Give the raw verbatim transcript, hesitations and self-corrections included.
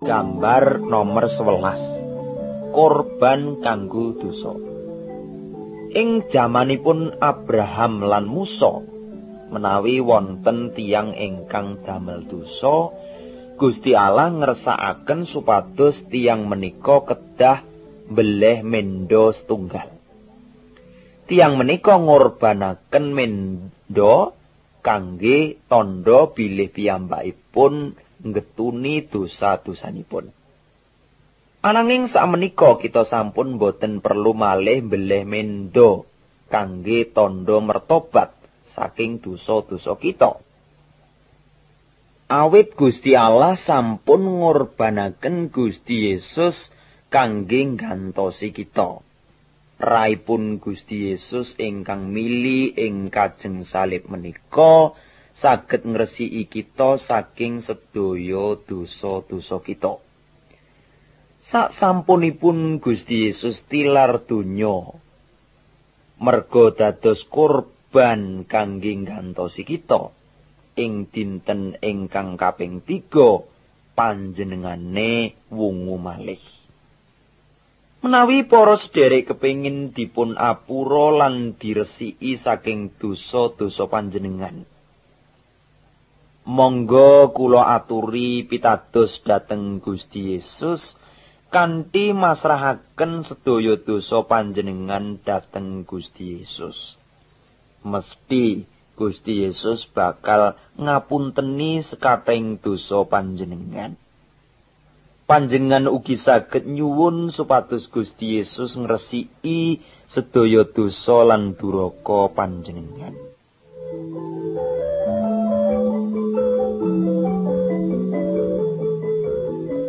Gambar nomor sewelas. Korban kanggo dosa. Ing jamanipun Abraham lan Musa, menawi wonten tiyang ingkang damel dosa, Gusti Allah ngersakaken supados tiyang menika kedah mbeleh menda setunggal. Tiyang menika ngorbanaken menda kangge tandha bilih piyambakipun ngetuni dosa-dosanipun. Ananging sakmenika kita sampun boten perlu malih mbeleh menda kangge tandha mertobat saking dosa-dosa kita. Awit Gusti Allah sampun ngorbanaken Gusti Yesus kangge nggantosi kita. Raipun Gusti Yesus ingkang mili ing kajeng salib menika saged ngresiki kita saking sedaya dosa-dosa kita. Sak sampunipun Gusti Yesus tilar donya, merga dados korban kangge nggantosi kita, ing dinten ingkang kaping tiga panjenengane wungu malih. Menawi para sederek kepingin dipun apura lan diresiki saking dosa-dosa panjenengan, monggo kula aturi pitados dhateng Gusti Yesus kanthi masrahaken sedaya dosa panjenengan dhateng Gusti Yesus. Mesti Gusti Yesus bakal ngapunteni sekathing dosa panjenengan. Panjenengan ugi saged nyuwun supados Gusti Yesus ngresiki sedaya dosa lan duraka panjenengan.